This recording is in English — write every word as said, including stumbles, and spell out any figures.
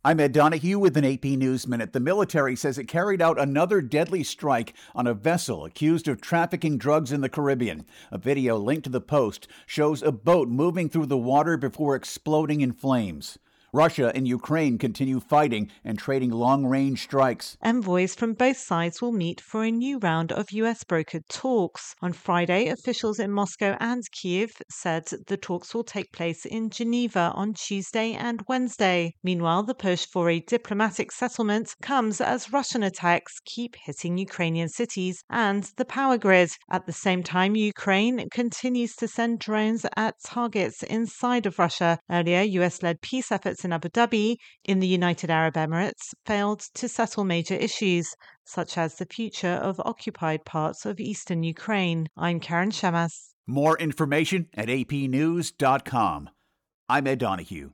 I'm Ed Donahue with an A P News Minute. The military says it carried out another deadly strike on a vessel accused of trafficking drugs in the Caribbean. A video linked to the Post shows a boat moving through the water before exploding in flames. Russia and Ukraine continue fighting and trading long-range strikes. Envoys from both sides will meet for a new round of U S-brokered talks. On Friday, officials in Moscow and Kyiv said the talks will take place in Geneva on Tuesday and Wednesday. Meanwhile, the push for a diplomatic settlement comes as Russian attacks keep hitting Ukrainian cities and the power grid. At the same time, Ukraine continues to send drones at targets inside of Russia. Earlier, U S-led peace efforts in Abu Dhabi, in the United Arab Emirates, failed to settle major issues, such as the future of occupied parts of eastern Ukraine. I'm Karen Shemas. More information at a p news dot com. I'm Ed Donahue.